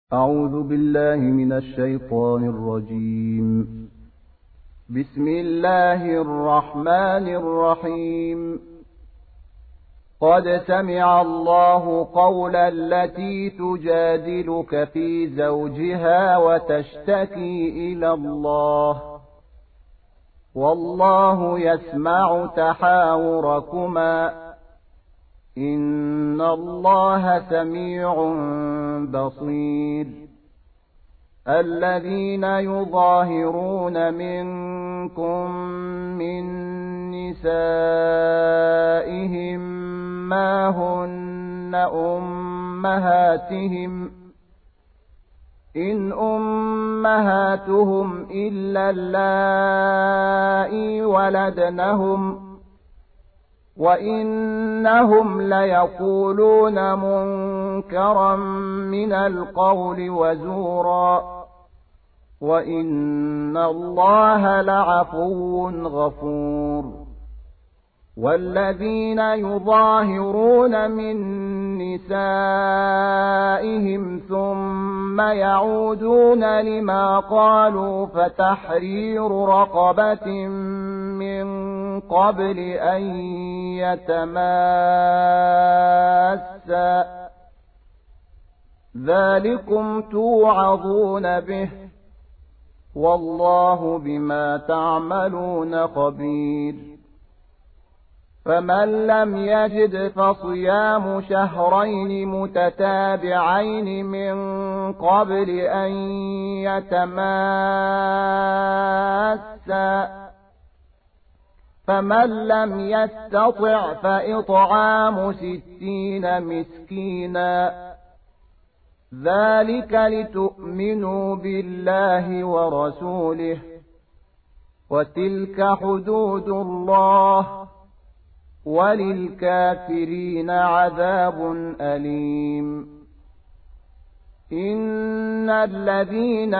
أعوذ بالله من الشيطان الرجيم. بسم الله الرحمن الرحيم. قد سمع الله قول التي تجادلك في زوجها وتشتكي إلى الله والله يسمع تحاوركما إن الله سميع بصير. الذين يظاهرون منكم من نسائهم ما هن أمهاتهم إن أمهاتهم إلا اللائي ولدنهم وإنهم ليقولون منكرا من القول وزورا وإن الله لعفو غفور. والذين يظاهرون من نسائهم ثم يعودون لما قالوا فتحرير رقبة من قبل أن يتماسا ذلكم توعظون به والله بما تعملون خبير. فمن لم يجد فصيام شهرين متتابعين من قبل أن يتماسا فمن لم يستطع فإطعام 60 مسكينا ذلك لتؤمنوا بالله ورسوله وتلك حدود الله وللكافرين عذاب أليم. إن الذين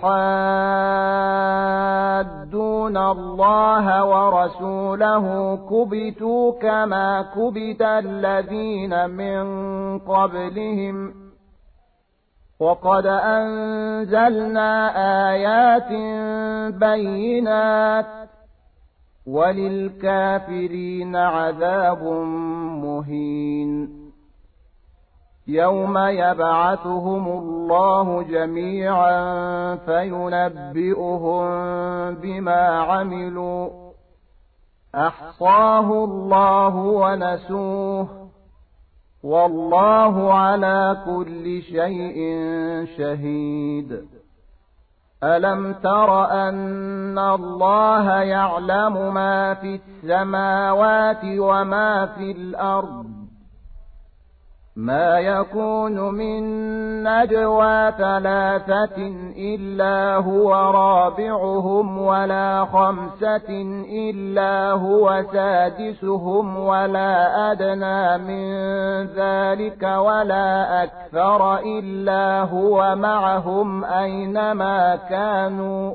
يحادون الله ورسوله كبتوا كما كبت الذين من قبلهم وقد أنزلنا آيات بينات وللكافرين عذاب مهين. يوم يبعثهم الله جميعا فينبئهم بما عملوا أحصاه الله ونسوه والله على كل شيء شهيد. ألم تر أن الله يعلم ما في السماوات وما في الأرض ما يكون من نجوى 3 إلا هو رابعهم ولا 5 إلا هو سادسهم ولا أدنى من ذلك ولا أكثر إلا هو معهم أينما كانوا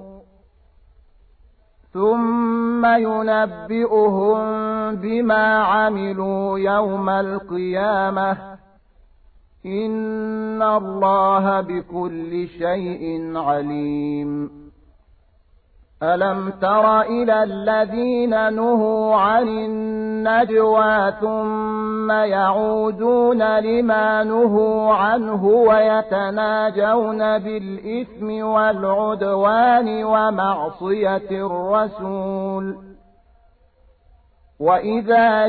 ثم ينبئهم بما عملوا يوم القيامة إن الله بكل شيء عليم. ألم تر إلى الذين نهوا عن النجوى ثم يعودون لما نهوا عنه ويتناجون بالإثم والعدوان ومعصية الرسول وإذا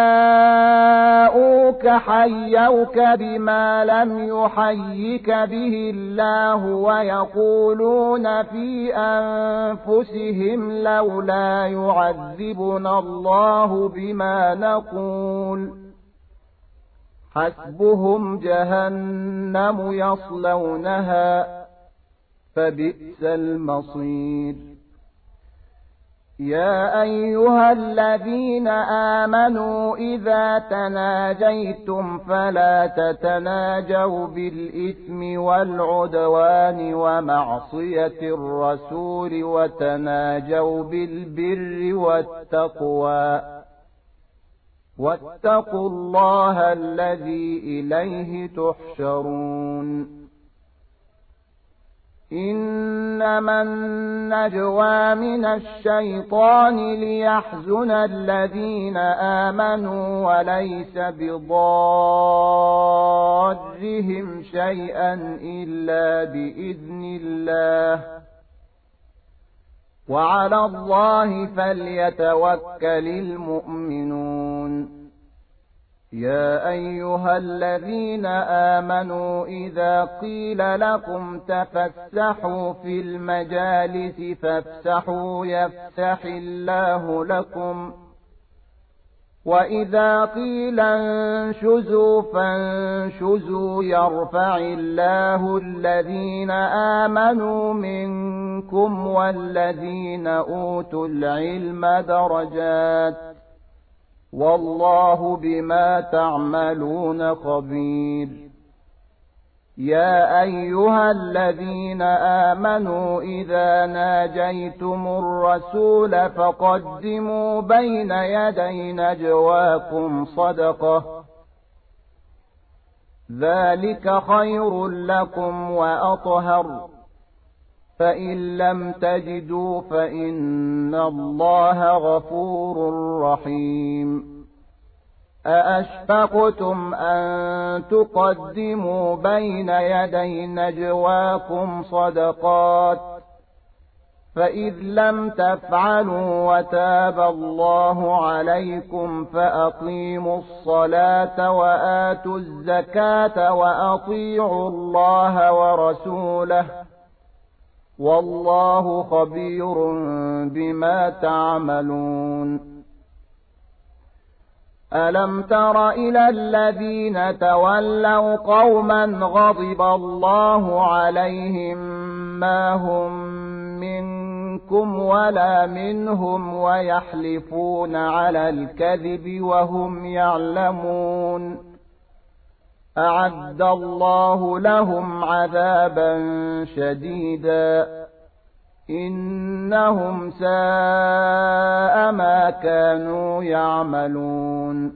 جاءوك حيوك بما لم يحيك به الله ويقولون في أنفسهم لولا يعذبنا الله بما نقول حسبهم جهنم يصلونها فبئس المصير. يا أيها الذين آمنوا إذا تناجيتم فلا تتناجوا بالإثم والعدوان ومعصية الرسول وتناجوا بالبر والتقوى واتقوا الله الذي إليه تحشرون. إنما النجوى من الشيطان ليحزن الذين آمنوا وليس بضارهم شيئا إلا بإذن الله وعلى الله فليتوكل المؤمنون يا أيها الذين آمنوا إذا قيل لكم تفسحوا في المجالس فافسحوا يفسح الله لكم وإذا قيل انشزوا فانشزوا يرفع الله الذين آمنوا منكم والذين أوتوا العلم درجات والله بما تعملون خبير يا أيها الذين آمنوا إذا ناجيتم الرسول فقدموا بين يدي نجواكم صدقة ذلك خير لكم وأطهر فإن لم تجدوا فإن الله غفور رحيم أأشفقتم أن تقدموا بين يدي نجواكم صدقات فإذ لم تفعلوا وتاب الله عليكم فأقيموا الصلاة وآتوا الزكاة وأطيعوا الله ورسوله والله خبير بما تعملون ألم تر إلى الذين تولوا قوما غضب الله عليهم ما هم منكم ولا منهم ويحلفون على الكذب وهم يعلمون أعد الله لهم عذابا شديدا إنهم ساء ما كانوا يعملون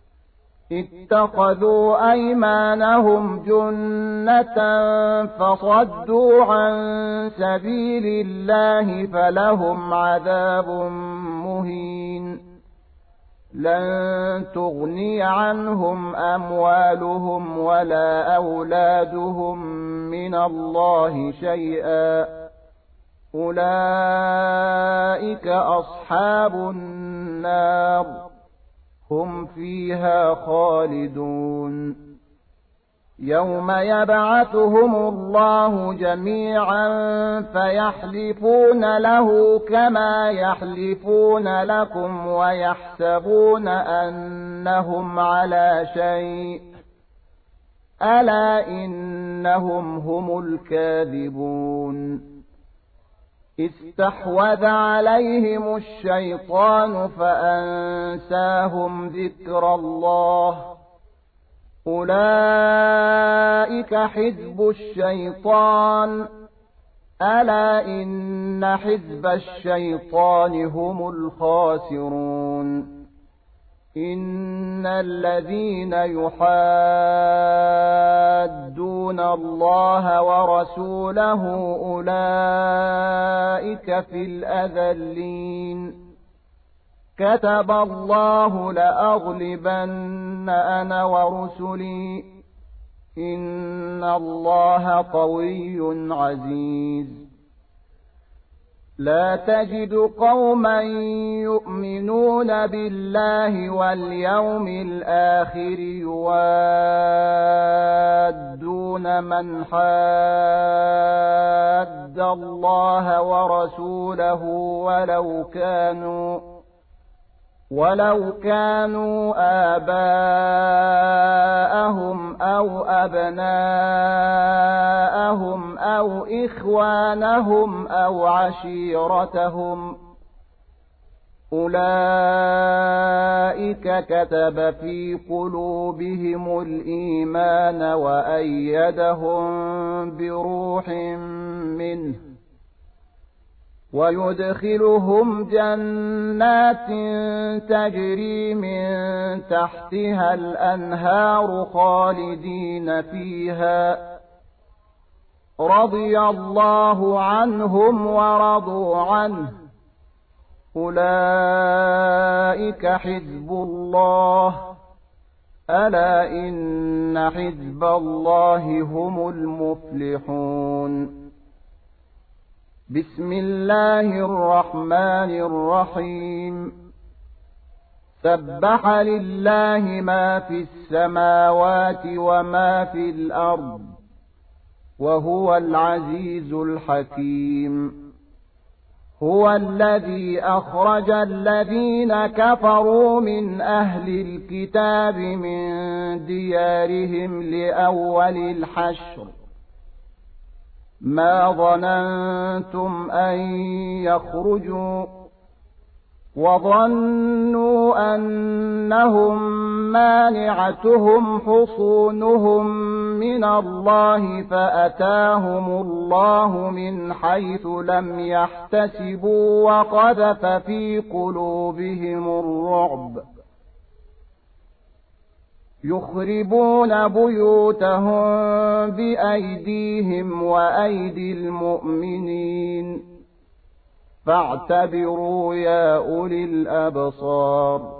اتخذوا أيمانهم جنة فصدوا عن سبيل الله فلهم عذاب مهين لن تغني عنهم أموالهم ولا أولادهم من الله شيئا أولئك أصحاب النار هم فيها خالدون يوم يبعثهم الله جميعا فيحلفون له كما يحلفون لكم ويحسبون أنهم على شيء ألا إنهم هم الكاذبون استحوذ عليهم الشيطان فأنساهم ذكر الله أولئك حزب الشيطان ألا إن حزب الشيطان هم الخاسرون إن الذين يحادون الله ورسوله أولئك في الأذلين كتب الله لأغلبن أنا ورسلي إن الله قوي عزيز لا تجد قوما يؤمنون بالله واليوم الآخر يوادون من حاد الله ورسوله ولو كانوا آباءهم أو أبناءهم أو إخوانهم أو عشيرتهم أولئك كتب في قلوبهم الإيمان وأيدهم بروح منه ويدخلهم جنات تجري من تحتها الأنهار خالدين فيها رضي الله عنهم ورضوا عنه أولئك حزب الله ألا إن حزب الله هم المفلحون بسم الله الرحمن الرحيم سبح لله ما في السماوات وما في الأرض وهو العزيز الحكيم هو الذي أخرج الذين كفروا من أهل الكتاب من ديارهم لأول الحشر ما ظننتم أن يخرجوا وظنوا أنهم مانعتهم حصونهم من الله فأتاهم الله من حيث لم يحتسبوا وقذف في قلوبهم الرعب يخربون بيوتهم بأيديهم وأيدي المؤمنين فاعتبروا يا أولي الأبصار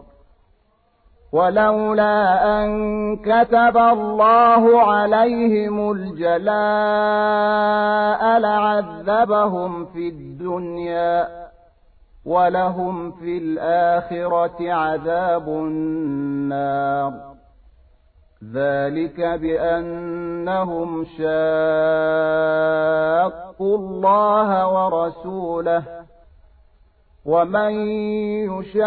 ولولا أن كتب الله عليهم الجلاء لعذبهم في الدنيا ولهم في الآخرة عذاب النار ذلك بأنهم شاقوا الله ورسوله ومن يشاق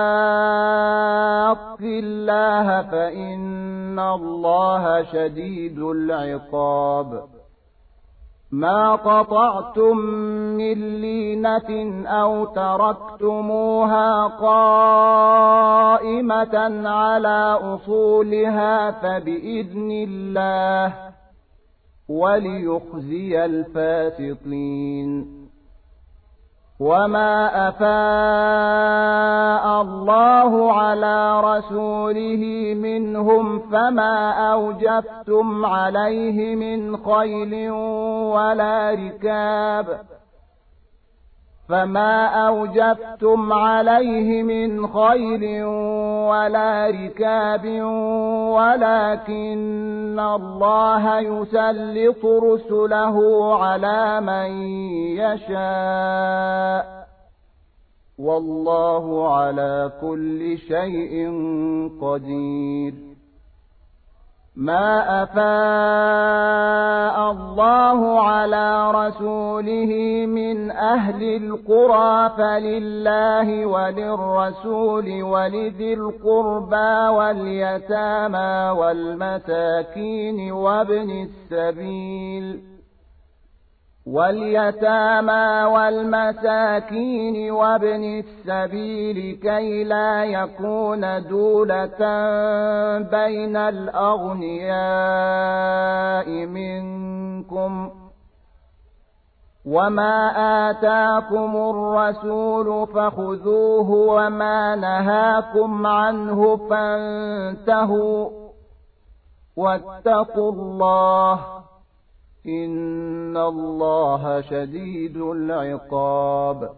الله فإن الله شديد العقاب ما قطعتم من لينة أو تركتموها قائمة على أصولها فبإذن الله وليخزي الفاسقين وما أفاء الله على رسوله منهم فما أوجفتم عليه من خيل ولا ركاب ولكن الله يسلط رسله على من يشاء والله على كل شيء قدير ما أفاء الله على رسوله من أهل القرى فلله وللرسول ولذي القربى واليتامى والمساكين وابن السبيل كي لا يكون دولة بين الأغنياء منكم وما آتاكم الرسول فخذوه وما نهاكم عنه فانتهوا واتقوا الله إن الله شديد العقاب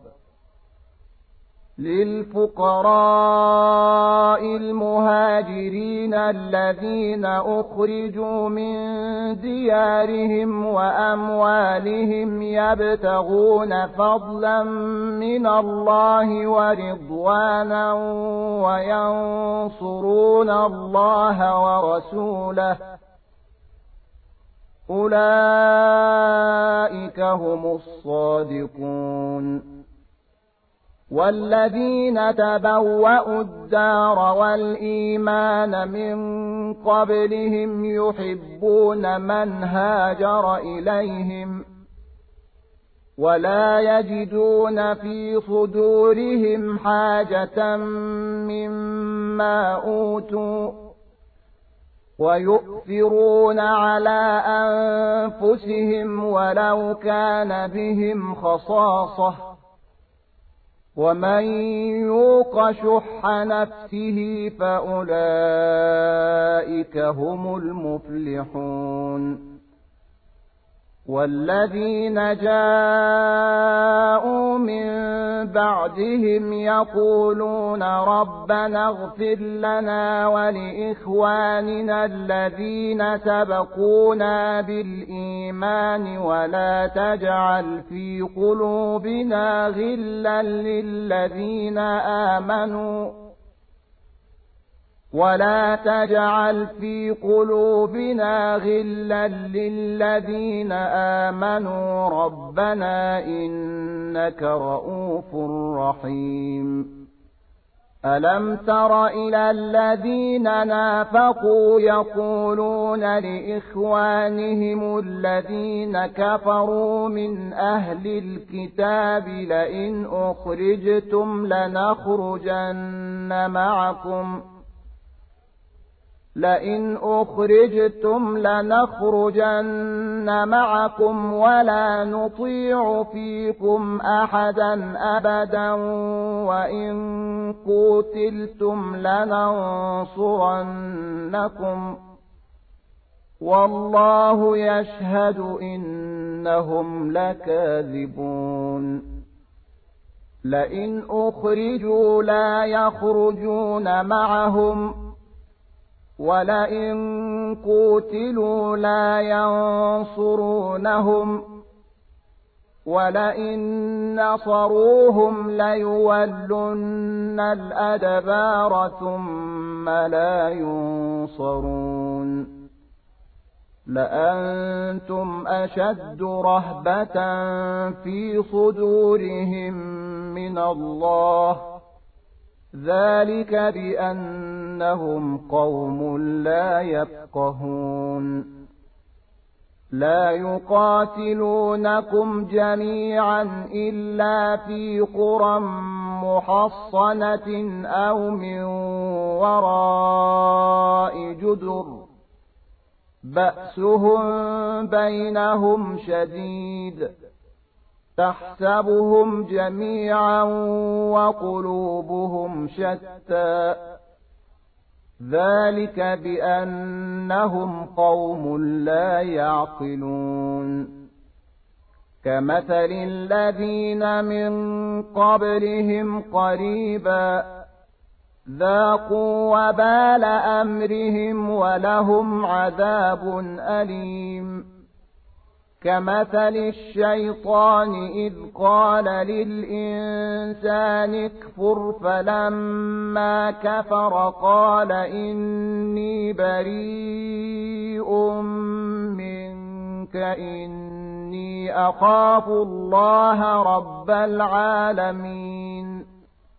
للفقراء المهاجرين الذين أخرجوا من ديارهم وأموالهم يبتغون فضلا من الله ورضوانا وينصرون الله ورسوله أولئك هم الصادقون والذين تبوأوا الدار والإيمان من قبلهم يحبون من هاجر إليهم ولا يجدون في صدورهم حاجة مما أوتوا ويؤثرون على أنفسهم ولو كان بهم خصاصة ومن يوق شح نفسه فأولئك هم المفلحون والذين جاءوا من بعدهم يقولون ربنا اغفر لنا ولإخواننا الذين سبقونا بالإيمان ولا تجعل في قلوبنا غلا للذين آمنوا ربنا إنك رؤوف رحيم ألم تر إلى الذين نافقوا يقولون لإخوانهم الذين كفروا من أهل الكتاب لئن أخرجتم لنخرجن معكم ولا نطيع فيكم أحدا أبدا وإن قتلتم لننصرنكم والله يشهد إنهم لكاذبون لئن أخرجوا لا يخرجون معهم ولئن قتلوا لا ينصرونهم ولئن نصروهم ليولن الأدبار ثم لا ينصرون لأنتم أشد رهبة في صدورهم من الله ذلك بأنهم قوم لا يفقهون لا يقاتلونكم جميعا إلا في قرى محصنة أو من وراء جدر بأسهم بينهم شديد تحسبهم جميعا وقلوبهم شتى ذلك بأنهم قوم لا يعقلون كمثل الذين من قبلهم قريبا ذاقوا وبال أمرهم ولهم عذاب أليم كمثل الشيطان إذ قال للإنسان اكفر فلما كفر قال إني بريء منك إني أخاف الله رب العالمين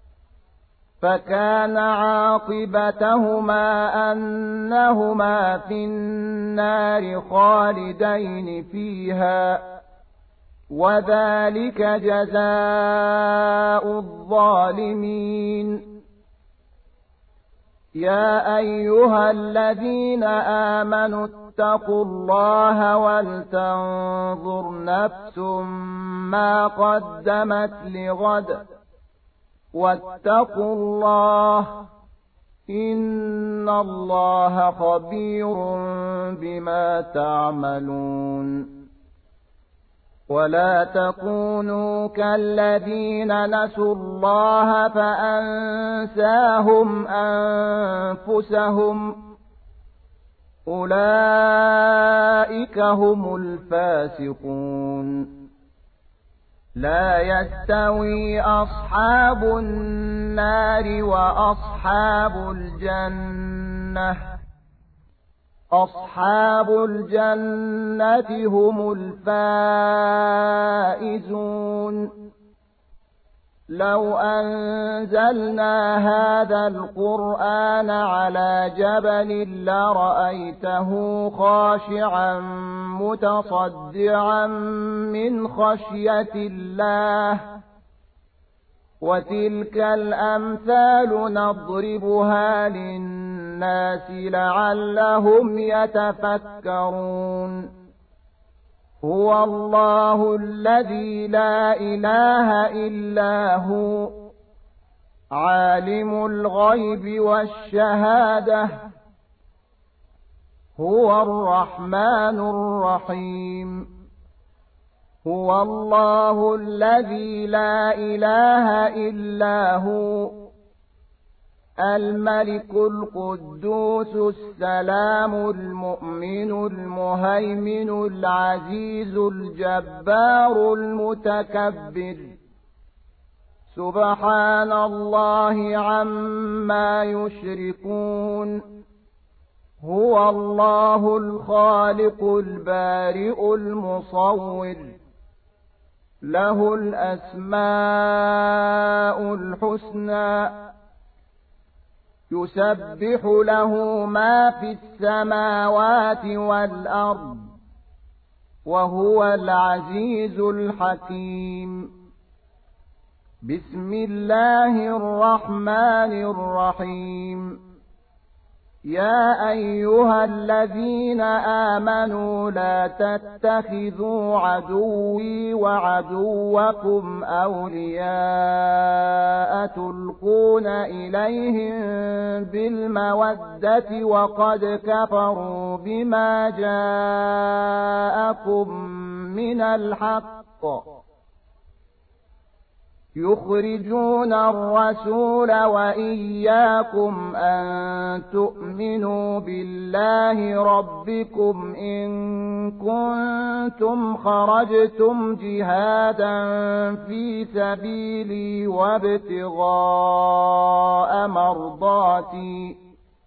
فكان عاقبتهما أنهما في النار خالدين فيها وذلك جزاء الظالمين يا أيها الذين آمنوا اتقوا الله ولتنظر نفس ما قدمت لغد واتقوا الله إن الله خبير بما تعملون ولا تكونوا كالذين نسوا الله فأنساهم أنفسهم أولئك هم الفاسقون لا يستوي أصحاب النار وأصحاب الجنة أصحاب الجنة هم الفائزون لو أنزلنا هذا القرآن على جبل لرأيته خاشعا متصدعا من خشية الله وتلك الأمثال نضربها للناس لعلهم يتفكرون هو الله الذي لا إله إلا هو عالم الغيب والشهادة هو الرحمن الرحيم هو الله الذي لا إله إلا هو الملك القدوس السلام المؤمن المهيمن العزيز الجبار المتكبر سبحان الله عما يشركون هو الله الخالق البارئ المصور له الأسماء الحسنى يسبح له ما في السماوات والأرض وهو العزيز الحكيم بسم الله الرحمن الرحيم يا أيها الذين آمنوا لا تتخذوا عدوي وعدوكم أولياء تلقون إليهم بالمودة وقد كفروا بما جاءكم من الحق يخرجون الرسول وإياكم أن تؤمنوا بالله ربكم إن كنتم خرجتم جهادا في سبيلي وابتغاء مرضاتي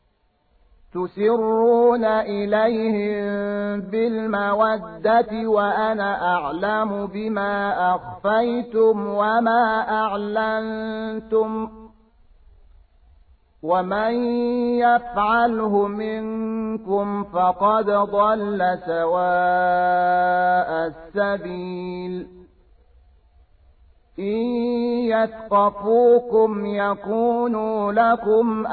تسرون إليهم بالمودة وأنا أعلم بما أخفيتم وما أعلنتم ومن يفعله منكم فقد ضل سواء السبيل إن يثقفوكم يكونوا لكم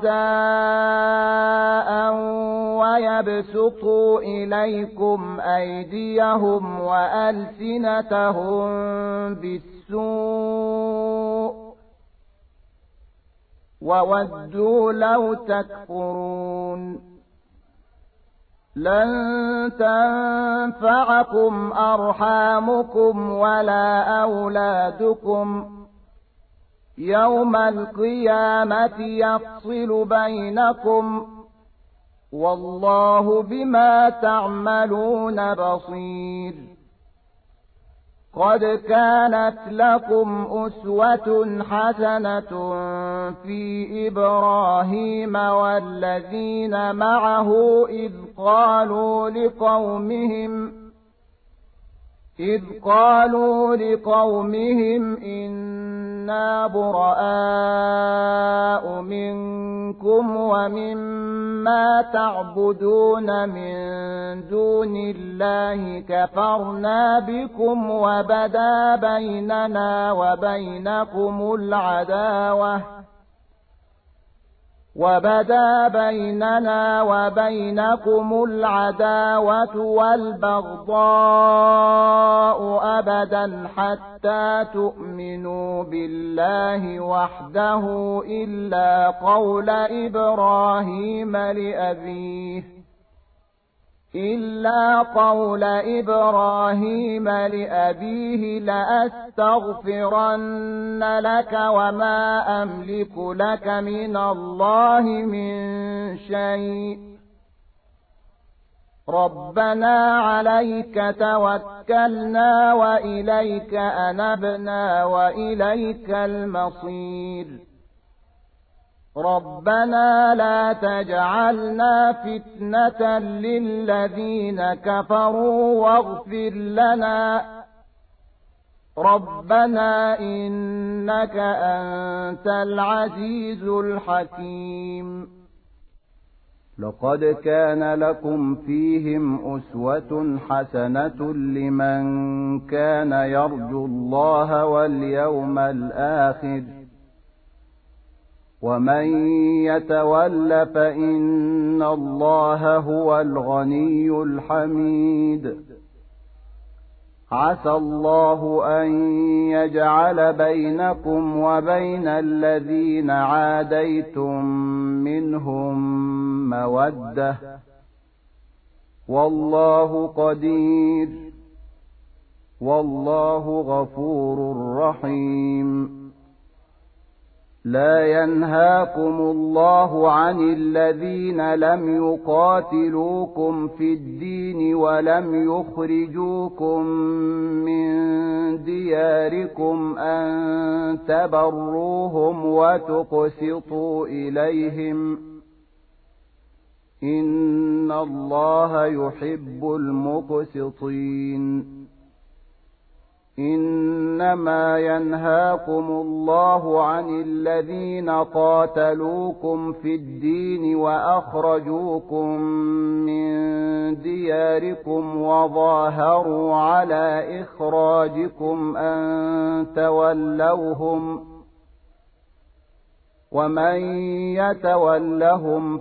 أعداء ويبسطوا إليكم أيديهم وألسنتهم بالسوء وودوا لو تكفرون لن تنفعكم أرحامكم ولا أولادكم يوم القيامة يفصل بينكم والله بما تعملون بصير قد كانت لكم أسوة حسنة في إبراهيم والذين معه إذ قالوا لقومهم إنا براء منكم ومما تعبدون من دون الله كفرنا بكم وبدا بيننا وبينكم العداوة والبغضاء أبدا حتى تؤمنوا بالله وحده إلا قول إبراهيم لأبيه لأستغفرن لك وما أملك لك من الله من شيء ربنا عليك توكلنا وإليك أنبنا وإليك المصير ربنا لا تجعلنا فتنة للذين كفروا واغفر لنا ربنا إنك أنت العزيز الحكيم لقد كان لكم فيهم أسوة حسنة لمن كان يرجو الله واليوم الآخر ومن يتول فإن الله هو الغني الحميد عسى الله أن يجعل بينكم وبين الذين عاديتم منهم مودة والله قدير والله غفور رحيم. لا ينهاكم الله عن الذين لم يقاتلوكم في الدين ولم يخرجوكم من دياركم أن تبروهم وتقسطوا إليهم إن الله يحب المقسطين. إنما ينهاكم الله عن الذين قاتلوكم في الدين وأخرجوكم من دياركم وظاهروا على إخراجكم أن تولوهم ومن يتولهم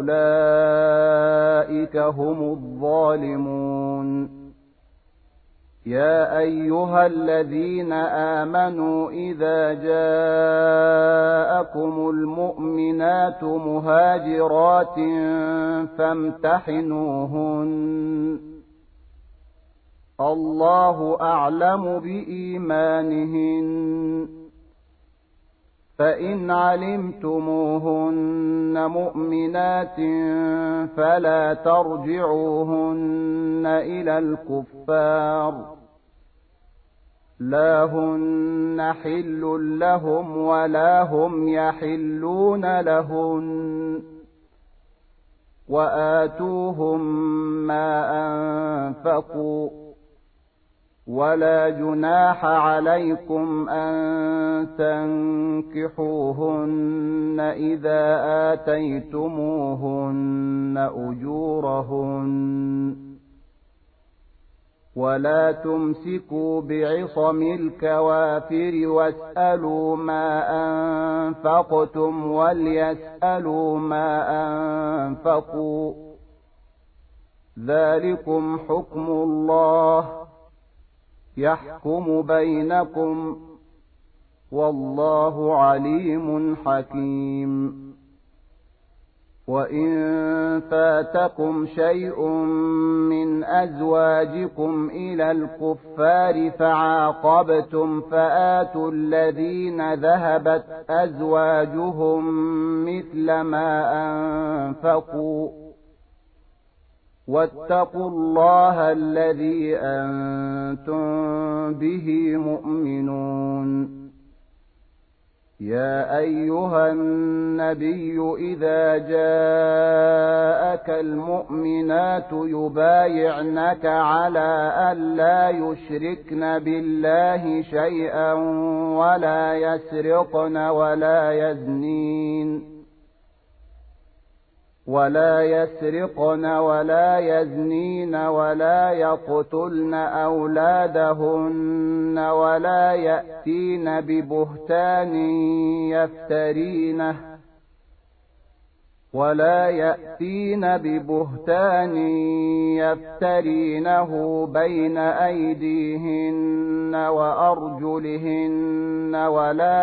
فأولئك هم الظالمون. يا أيها الذين آمنوا إذا جاءكم المؤمنات مهاجرات فامتحنوهن الله أعلم بإيمانهن فإن علمتموهن مؤمنات فلا ترجعوهن إلى الكفار لا هن حل لهم ولا هم يحلون لهن وآتوهم ما أنفقوا ولا جناح عليكم أن تنكحوهن إذا آتيتموهن أجورهن ولا تمسكوا بعصم الكوافر واسألوا ما أنفقتم وليسألوا ما أنفقوا ذلكم حكم الله يحكم بينكم والله عليم حكيم. وإن فاتكم شيء من أزواجكم إلى الكفار فعاقبتم فآتوا الذين ذهبت أزواجهم مثل ما أنفقوا واتقوا الله الذي أنتم به مؤمنون. يا أيها النبي إذا جاءك المؤمنات يبايعنك على أن لا يشركن بالله شيئا ولا يسرقن ولا يزنين ولا يقتلن أولادهن ولا يأتين ببهتان يفترينه بين أيديهن وأرجلهن ولا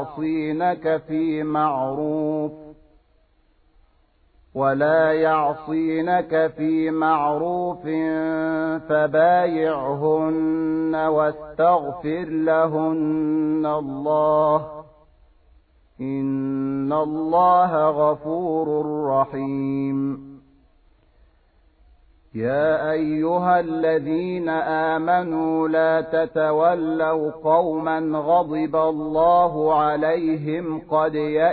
يعصينك في معروف فبايعهن واستغفر لهن الله إن الله غفور رحيم. يا أيها الذين آمنوا لا تتولوا قوما غضب الله عليهم قد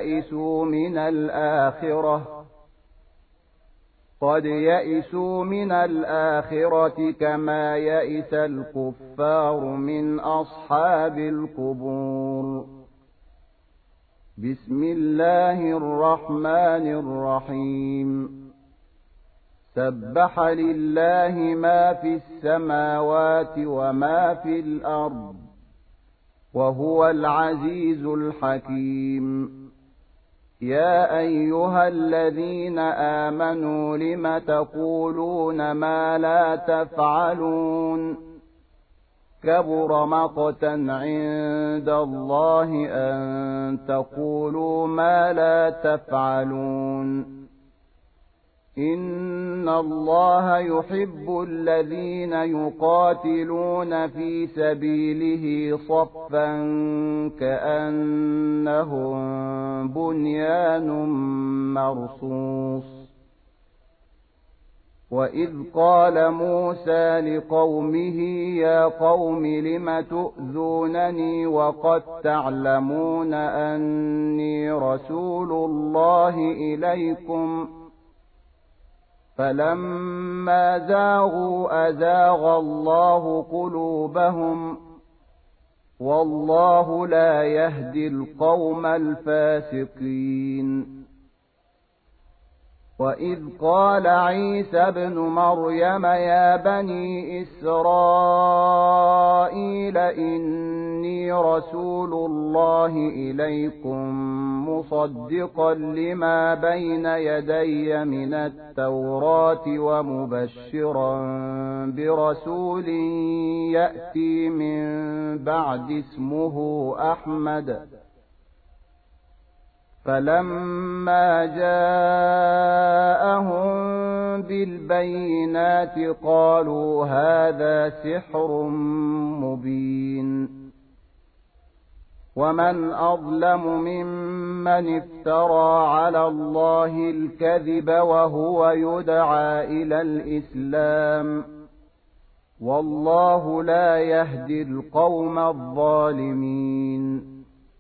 يئسوا من الآخرة كما يئس الكفار من أصحاب القبور. بسم الله الرحمن الرحيم. سبح لله ما في السماوات وما في الأرض وهو العزيز الحكيم. يا أيها الذين آمنوا لم تقولون ما لا تفعلون كبر مقتا عند الله أن تقولوا ما لا تفعلون. إن الله يحب الذين يقاتلون في سبيله صفا كأنهم بنيان مرصوص وإذ قال موسى لقومه يا قوم لم تؤذونني وقد تعلمون أني رسول الله إليكم فلما زاغوا أزاغ الله قلوبهم والله لا يهدي القوم الفاسقين وإذ قال عيسى ابن مريم يا بني إسرائيل إني رسول الله إليكم مصدقا لما بين يدي من التوراة ومبشرا برسول يأتي من بعد اسمه أحمد فلما جاءهم بالبينات قالوا هذا سحر مبين ومن أظلم ممن افترى على الله الكذب وهو يدعى إلى الإسلام والله لا يهدي القوم الظالمين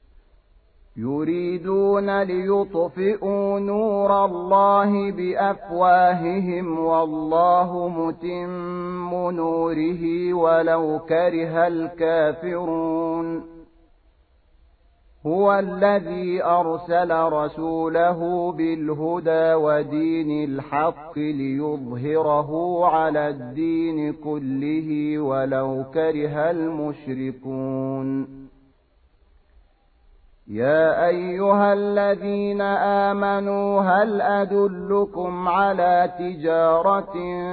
يريدون ليطفئوا نور الله بأفواههم والله متم نوره ولو كره الكافرون هو الذي أرسل رسوله بالهدى ودين الحق ليظهره على الدين كله ولو كره المشركون يا أيها الذين آمنوا هل أدلكم على تجارة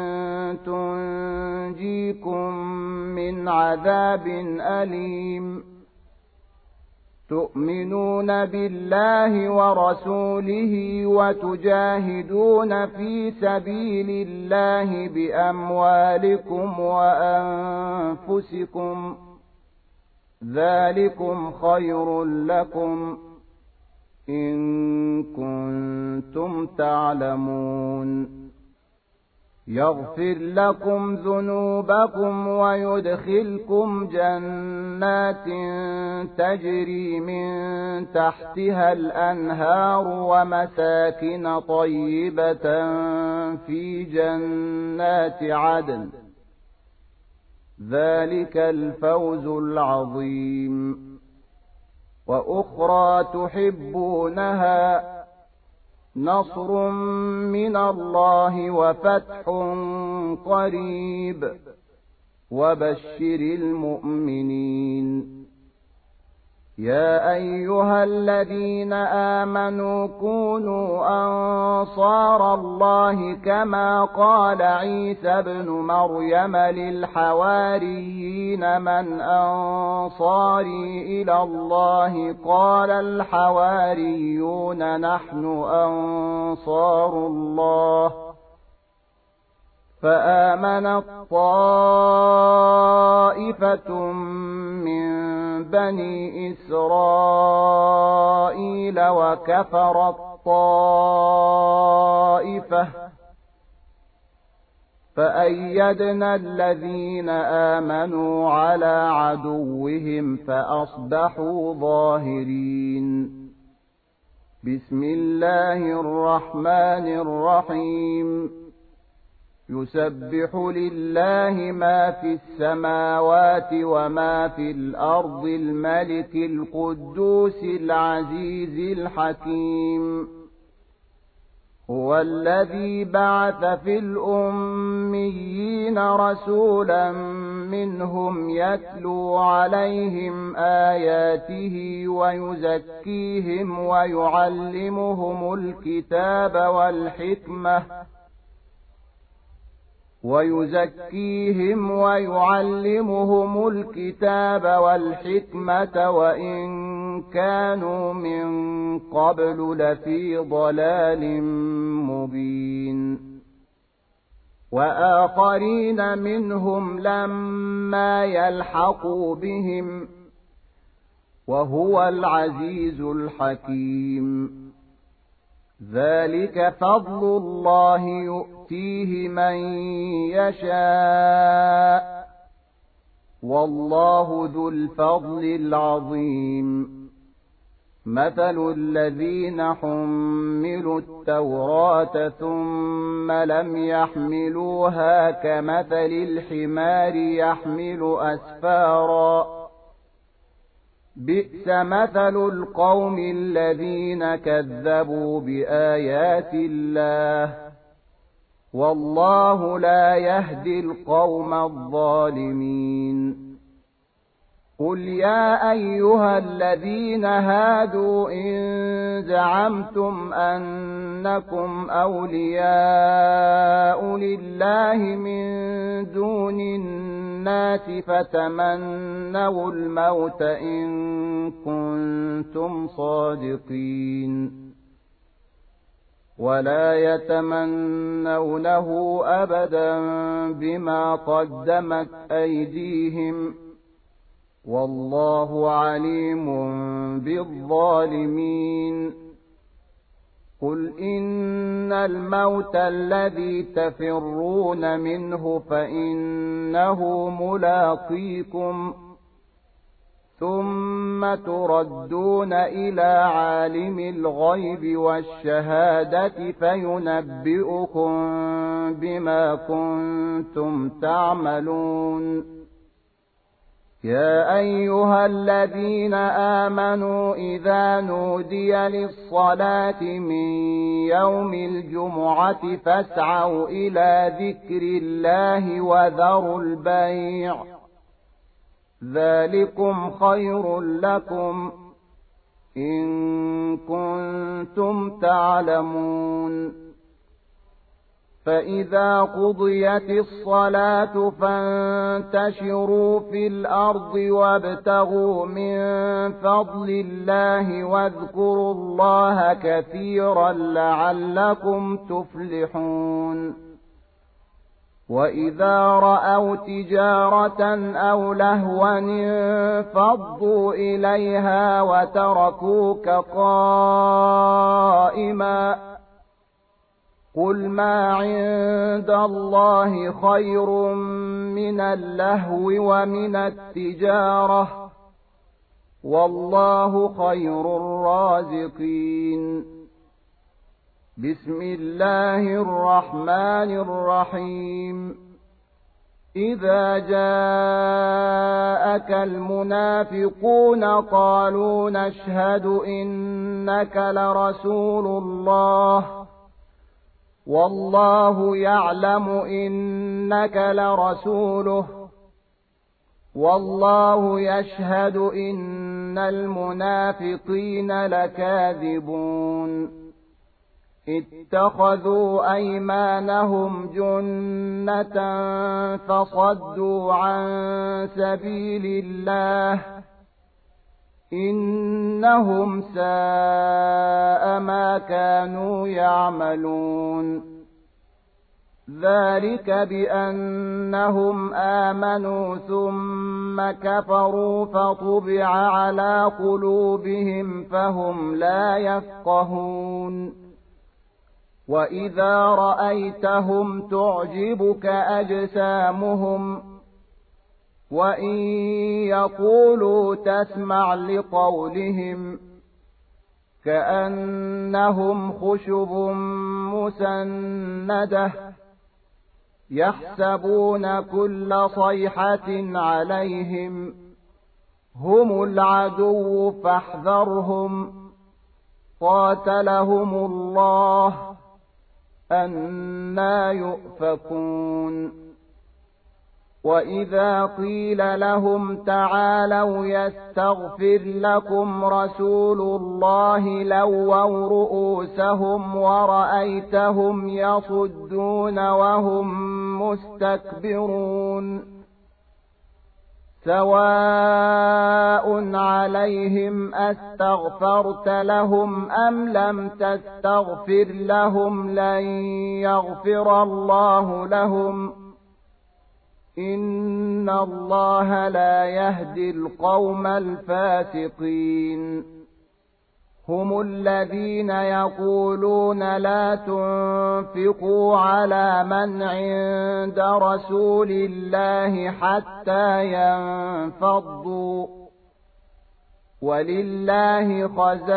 تنجيكم من عذاب أليم تؤمنون بالله ورسوله وتجاهدون في سبيل الله بأموالكم وأنفسكم ذلكم خير لكم إن كنتم تعلمون يغفر لكم ذنوبكم ويدخلكم جنات تجري من تحتها الأنهار ومساكن طيبة في جنات عدن ذلك الفوز العظيم وأخرى تحبونها نصر من الله وفتح قريب وبشر المؤمنين يا أيها الذين آمنوا كونوا أنصار الله كما قال عيسى ابن مريم للحواريين من أنصاري إلى الله قال الحواريون نحن أنصار الله فآمنت طائفة من بني إسرائيل وكفرت طائفة فأيدنا الذين آمنوا على عدوهم فأصبحوا ظاهرين بسم الله الرحمن الرحيم يسبح لله ما في السماوات وما في الأرض الملك القدوس العزيز الحكيم هو الذي بعث في الأميين رسولا منهم يتلو عليهم آياته ويزكيهم ويعلمهم الكتاب والحكمة وإن كانوا من قبل لفي ضلال مبين وآخرين منهم لما يلحقوا بهم وهو العزيز الحكيم ذلك فضل الله يؤتيه من يشاء والله ذو الفضل العظيم مثل الذين حملوا التوراة ثم لم يحملوها كمثل الحمار يحمل أسفارا بئس مثل القوم الذين كذبوا بآيات الله والله لا يهدي القوم الظالمين قل يا أيها الذين هادوا إن زعمتم أنكم أولياء لله من دون الناس فتمنوا الموت إن كنتم صادقين ولا يتمنونه أبدا بما قدمت أيديهم والله عليم بالظالمين قل إن الموت الذي تفرون منه فإنه ملاقيكم ثم تردون إلى عالم الغيب والشهادة فينبئكم بما كنتم تعملون يا أيها الذين آمنوا إذا نودي للصلاة من يوم الجمعة فاسعوا إلى ذكر الله وذروا البيع ذلكم خير لكم إن كنتم تعلمون فإذا قضيت الصلاة فانتشروا في الأرض وابتغوا من فضل الله واذكروا الله كثيرا لعلكم تفلحون وإذا رأوا تجارة أو لهوا انفضوا إليها وتركوك قائما قل ما عند الله خير من اللهو ومن التجارة والله خير الرازقين بسم الله الرحمن الرحيم إذا جاءك المنافقون قالوا نشهد إنك لرسول الله والله يعلم إنك لرسوله والله يشهد إن المنافقين لكاذبون اتخذوا أيمانهم جنة فصدوا عن سبيل الله إنهم ساء ما كانوا يعملون ذلك بأنهم آمنوا ثم كفروا فطبع على قلوبهم فهم لا يفقهون وإذا رأيتهم تعجبك أجسامهم وإن يقولوا تسمع لقولهم كأنهم خشب مسندة يحسبون كل صيحة عليهم هم العدو فاحذرهم قاتلهم الله أنى يؤفكون وإذا قيل لهم تعالوا يستغفر لكم رسول الله لووا رؤوسهم ورأيتهم يصدون وهم مستكبرون سواء عليهم أستغفرت لهم أم لم تستغفر لهم لن يغفر الله لهم إن الله لا يهدي القوم الفاسقين هم الذين يقولون لا تنفقوا على من عند رسول الله حتى ينفضوا ولله خزائن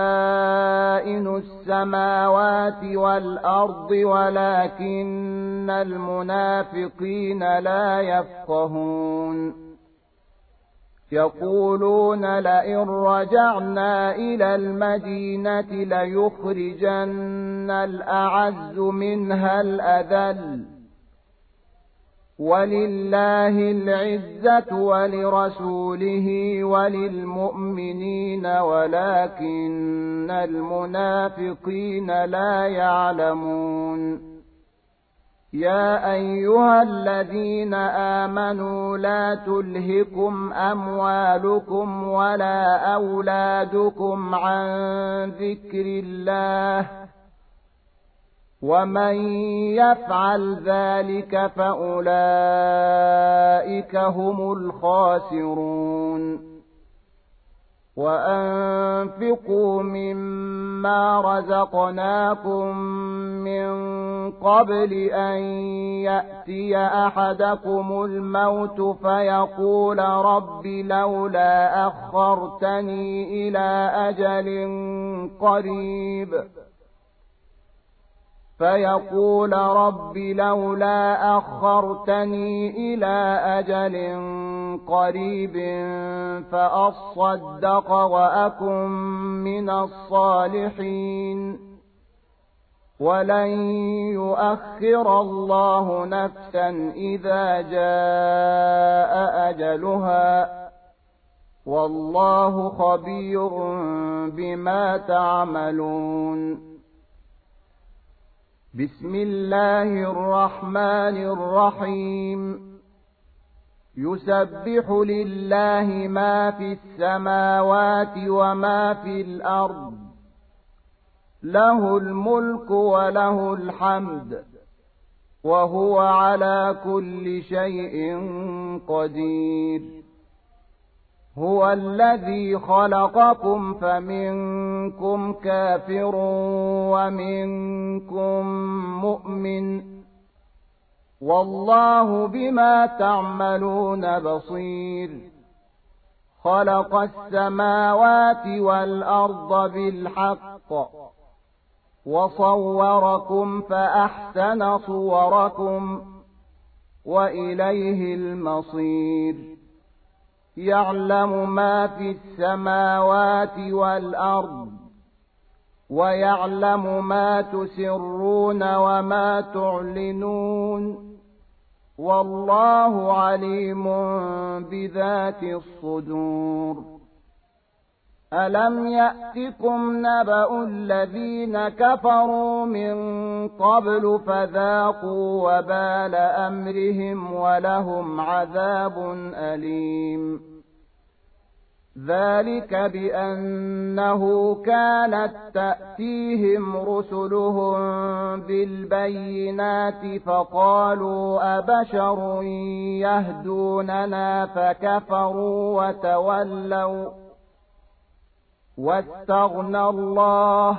السماوات والأرض ولكن المنافقين لا يفقهون يقولون لئن رجعنا إلى المدينة ليخرجن الأعز منها الأذل ولله العزة ولرسوله وللمؤمنين ولكن المنافقين لا يعلمون يا أيها الذين آمنوا لا تلهكم أموالكم ولا أولادكم عن ذكر الله ومن يفعل ذلك فأولئك هم الخاسرون وأنفقوا مما رزقناكم من قبل أن يأتي أحدكم الموت فيقول رب لولا أخرتني إلى أجل قريب فأصدق وأكن من الصالحين ولن يؤخر الله نفسا إذا جاء أجلها والله خبير بما تعملون بسم الله الرحمن الرحيم يسبح لله ما في السماوات وما في الأرض له الملك وله الحمد وهو على كل شيء قدير هو الذي خلقكم فمنكم كافر ومنكم مؤمن والله بما تعملون بصير خلق السماوات والأرض بالحق وصوركم فأحسن صوركم وإليه المصير يعلم ما في السماوات والأرض ويعلم ما تسرون وما تعلنون والله عليم بذات الصدور ألم يأتكم نبأ الذين كفروا من قبل فذاقوا وبال أمرهم ولهم عذاب أليم ذلك بأنه كانت تأتيهم رسلهم بالبينات فقالوا أبشر يهدوننا فكفروا وتولوا واستغنى الله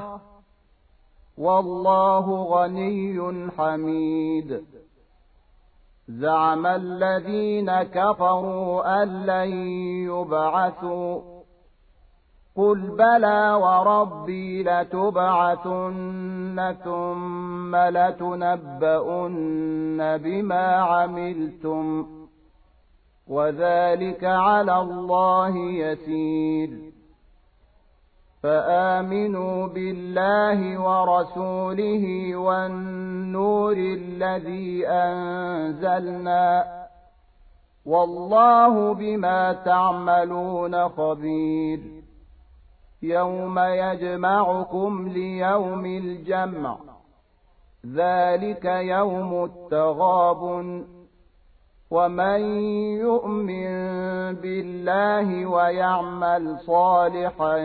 والله غني حميد زعم الذين كفروا أن لن يبعثوا قل بلى وربي لتبعثن ثم لتنبؤن بما عملتم وذلك على الله يسير فآمنوا بالله ورسوله والنور الذي أنزلنا والله بما تعملون خبير يوم يجمعكم ليوم الجمع ذلك يوم التغابن ومن يؤمن بالله ويعمل صالحا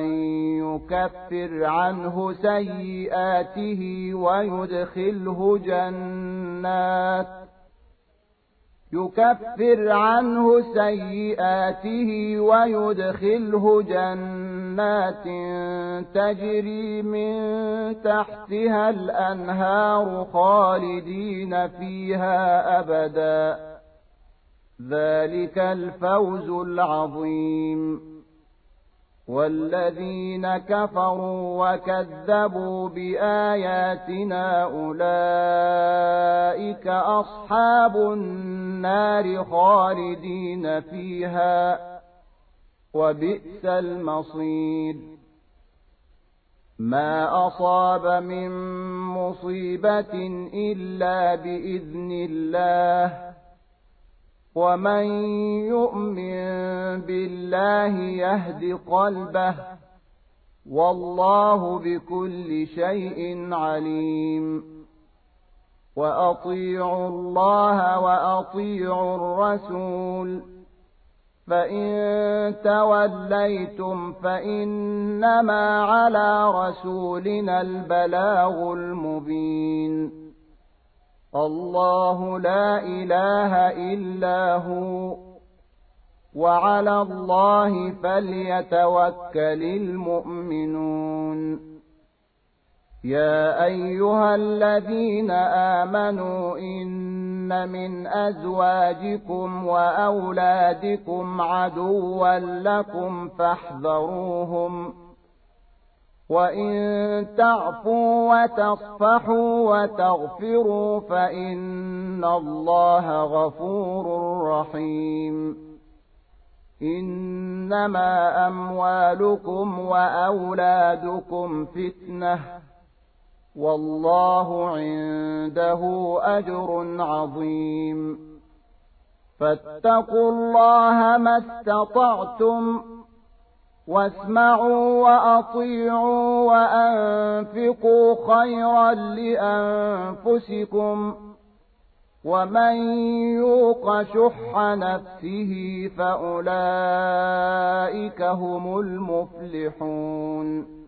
يكفر عنه سيئاته ويدخله جنات تجري من تحتها الأنهار خالدين فيها أبدا، ذلك الفوز العظيم. والذين كفروا وكذبوا بآياتنا أولئك أصحاب النار خالدين فيها، وبئس المصير. ما أصاب من مصيبة إلا بإذن الله، ومن يؤمن بالله يهد قلبه، والله بكل شيء عليم. وأطيعوا الله وأطيعوا الرسول، فإن توليتم فإنما على رسولنا البلاغ المبين. الله لا إله إلا هو، وعلى الله فليتوكل المؤمنون. يا أيها الذين آمنوا إن من أزواجكم وأولادكم عدوا لكم فاحذروهم، وإن تعفوا وتصفحوا وتغفروا فإن الله غفور رحيم. إنما أموالكم وأولادكم فتنة، والله عنده أجر عظيم. فاتقوا الله ما استطعتم، واسمعوا وأطيعوا وأنفقوا خيرا لأنفسكم، ومن يوق شح نفسه فأولئك هم المفلحون.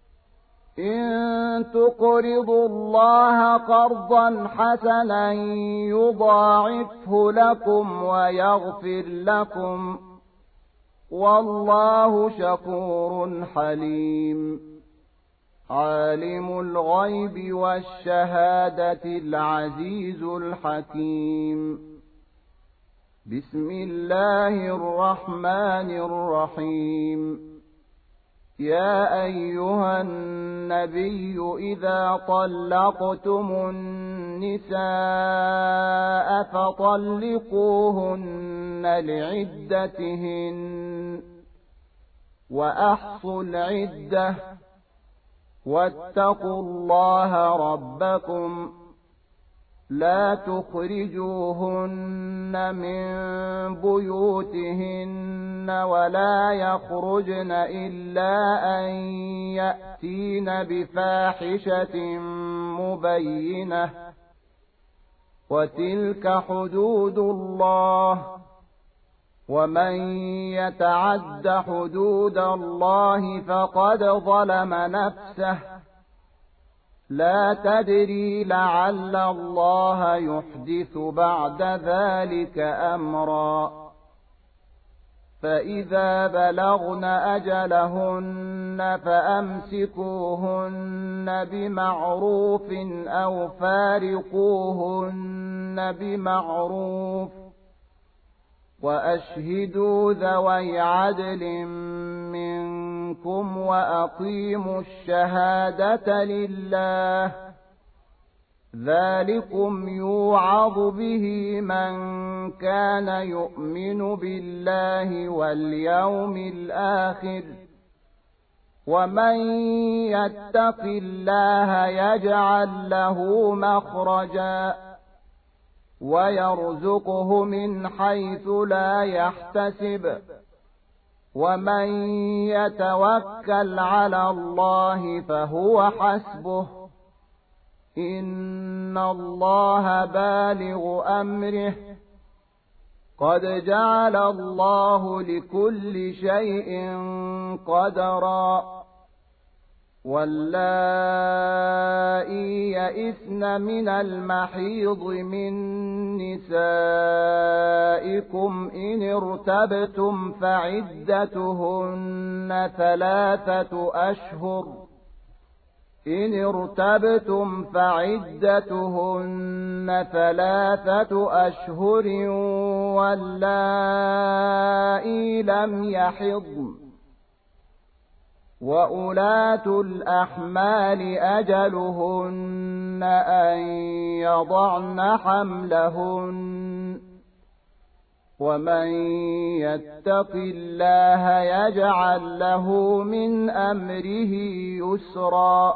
إن تقرضوا الله قرضا حسنا يضاعفه لكم ويغفر لكم، والله شكور حليم. عالم الغيب والشهادة العزيز الحكيم. بسم الله الرحمن الرحيم. يا أيها النبي إذا طلقتم النساء فطلقوهن لعدتهن وأحصوا العدة، واتقوا الله ربكم لا تخرجوهن من بيوتهن ولا يخرجن إلا أن يأتين بفاحشة مبينة، وتلك حدود الله، ومن يتعد حدود الله فقد ظلم نفسه، لا تدري لعل الله يحدث بعد ذلك أمرا. فإذا بلغن أجلهن فأمسكوهن بمعروف أو فارقوهن بمعروف، وأشهدوا ذوي عدل منكم وأقيموا الشهادة لله، ذلكم يوعظ به من كان يؤمن بالله واليوم الآخر، ومن يتق الله يجعل له مخرجا ويرزقه من حيث لا يحتسب، ومن يتوكل على الله فهو حسبه، إن الله بالغ أمره، قد جعل الله لكل شيء قدرا واللائي يئسن من المحيض من نسائكم إن ارتبتم فعدتهن ثلاثة أشهر واللائي لم يحضن وأولاة الأحمال أجلهن أن يضعن حملهن ومن يتق الله يجعل له من أمره يسرا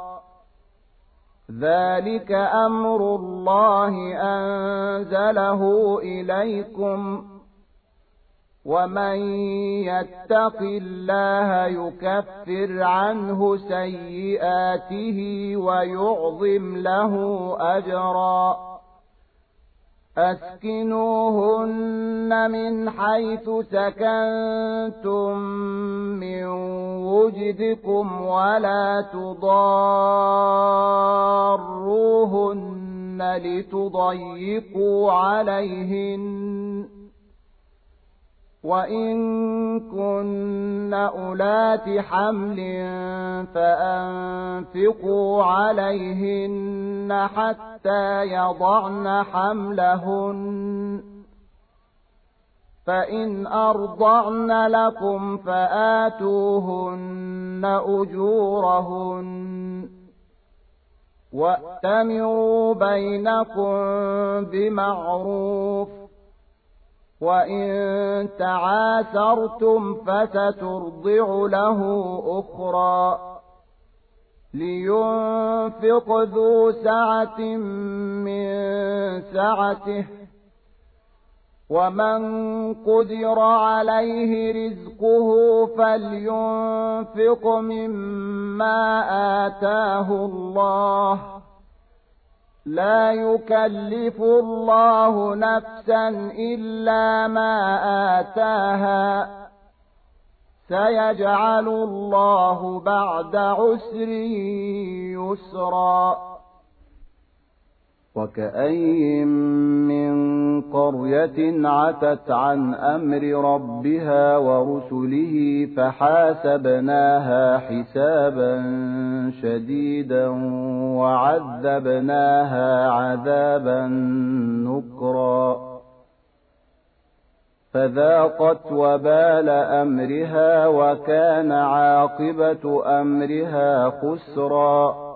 ذلك أمر الله أنزله إليكم ومن يتق الله يكفر عنه سيئاته ويعظم له أجرا أسكنوهن من حيث سكنتم من وجدكم ولا تضاروهن لتضيقوا عليهن وإن كن أولات حمل فأنفقوا عليهن حتى يضعن حملهن فإن أرضعن لكم فآتوهن أجورهن وأتمروا بينكم بمعروف وإن تعاسرتم فسترضع له أخرى لينفق ذو سعة من سعته ومن قدر عليه رزقه فلينفق مما آتاه الله لا يكلف الله نفسا إلا ما آتاها سيجعل الله بعد عسر يسرا وكأين من قرية عتت عن أمر ربها ورسله فحاسبناها حسابا شديدا وعذبناها عذابا نكرا فذاقت وبال أمرها وكان عاقبة أمرها خسرا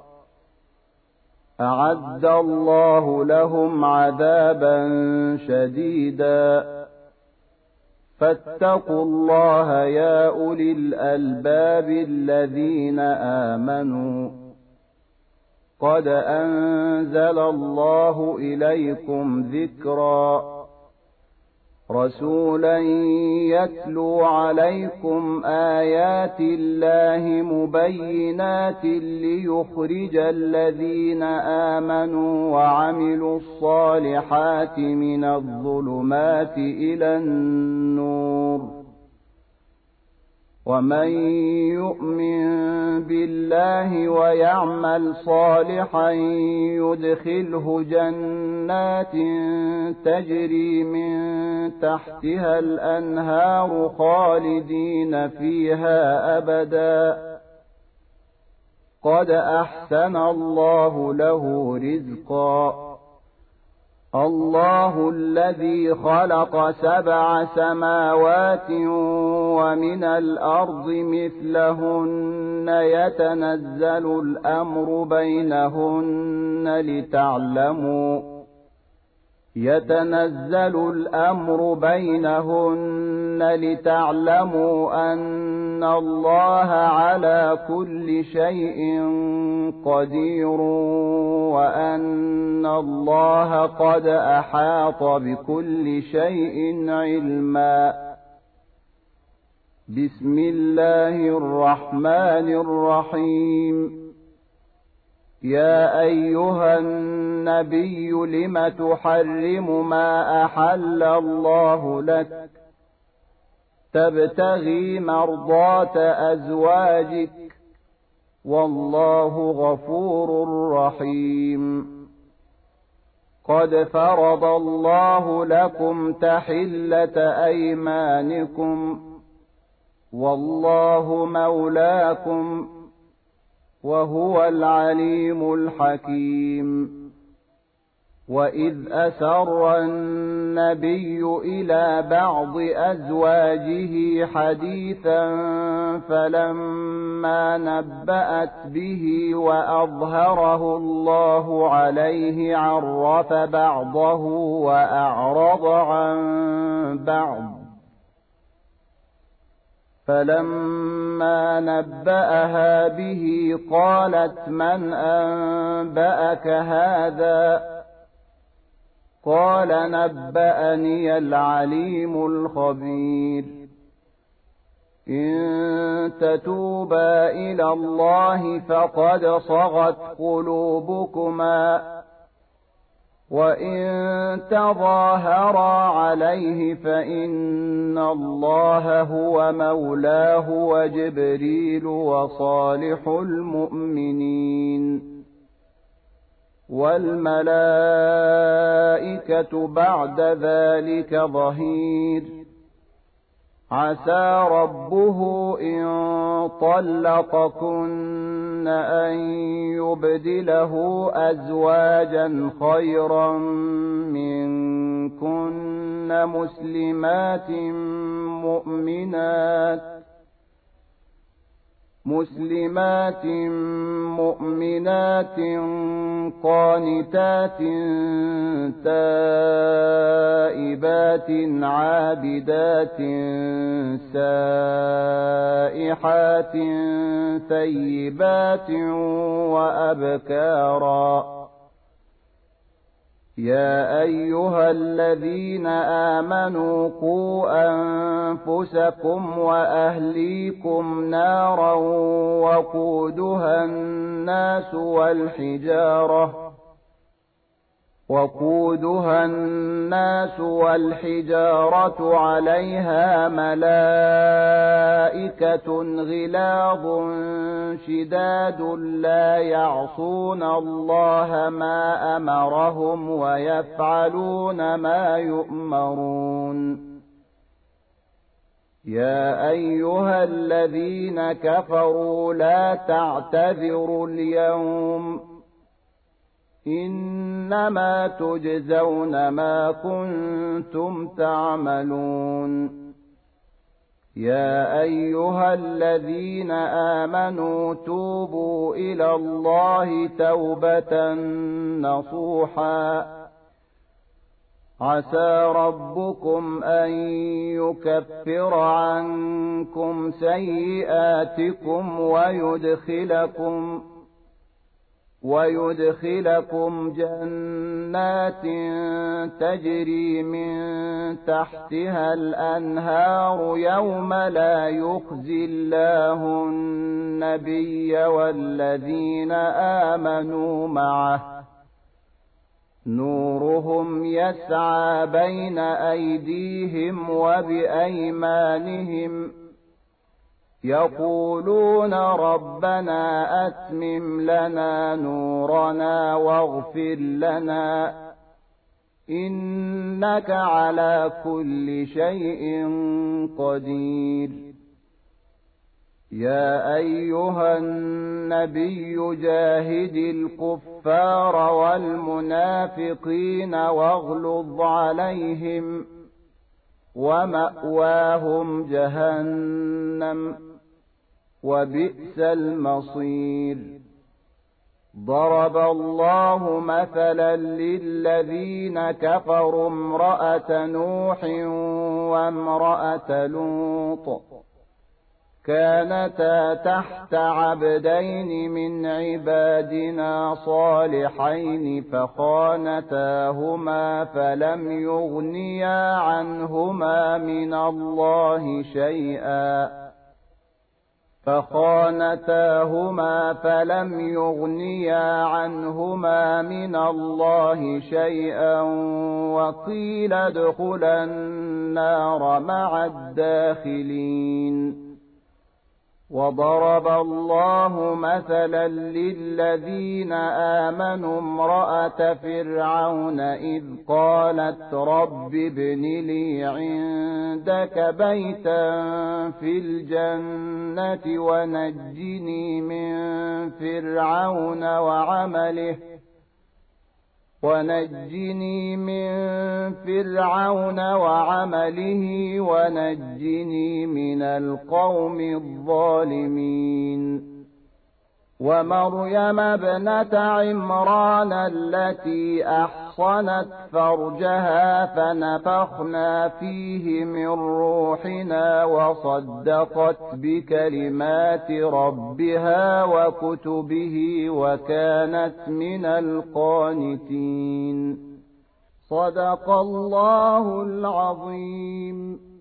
أعد الله لهم عذابا شديدا فاتقوا الله يا أولي الألباب الذين آمنوا قد أنزل الله إليكم ذكرا رسولا يتلو عليكم آيات الله مبينات ليخرج الذين آمنوا وعملوا الصالحات من الظلمات إلى النور ومن يؤمن بالله ويعمل صالحا يدخله جنات تجري من تحتها الأنهار خالدين فيها أبدا قد أحسن الله له رزقا الله الذي خلق 7 سماوات ومن الأرض مثلهن يتنزل الأمر بينهن لتعلموا أن الله على كل شيء قدير وأن الله قد أحاط بكل شيء علما بسم الله الرحمن الرحيم يا أيها النبي لم تحرم ما أحل الله لك تبتغي مرضات أزواجك والله غفور رحيم قد فرض الله لكم تحلة أيمانكم والله مولاكم وهو العليم الحكيم وإذ أسر النبي إلى بعض أزواجه حديثا فلما نبأت به وأظهره الله عليه عرف بعضه وأعرض عن بعض فلما نبأها به قالت من أنبأك هذا قال نبأني العليم الخبير إن تتوبا إلى الله فقد صغت قلوبكما وإن تظاهرا عليه فإن الله هو مولاه وجبريل وصالح المؤمنين والملائكة بعد ذلك ظهير عسى ربه إن طلقكن أن يبدله أزواجا خيرا منكن مسلمات مؤمنات قانتات تائبات عابدات سائحات ثيبات وأبكارا يا أيها الذين آمنوا قوا أنفسكم وأهليكم نارا وقودها الناس والحجارة عليها ملائكة غلاظ شداد لا يعصون الله ما أمرهم ويفعلون ما يؤمرون يا أيها الذين كفروا لا تعتذروا اليوم إنما تجزون ما كنتم تعملون يا أيها الذين آمنوا توبوا إلى الله توبة نصوحا عسى ربكم أن يكفر عنكم سيئاتكم ويدخلكم جنات تجري من تحتها الأنهار يوم لا يخزي الله النبي والذين آمنوا معه نورهم يسعى بين أيديهم وبأيمانهم يقولون ربنا أتمم لنا نورنا واغفر لنا إنك على كل شيء قدير يا أيها النبي جاهد الكفار والمنافقين واغلظ عليهم ومأواهم جهنم وبئس المصير ضرب الله مثلا للذين كفروا امرأة نوح وامرأة لوط كانتا تحت عبدين من عبادنا صالحين فخانتاهما فلم يغنيا عنهما من الله شيئا فخانتاهما فلم يغنيا عنهما من الله شيئا وقيل ادخلا النار مع الداخلين. وضرب الله مثلا للذين آمنوا امرأة فرعون إذ قالت رب ابن لي عندك بيتا في الجنة ونجني من فرعون وعمله ونجني من القوم الظالمين. ومريم ابنة عمران التي أحصنت فرجها فنفخنا فيه من روحنا وصدقت بكلمات ربها وكتبه وكانت من القانتين. صدق الله العظيم.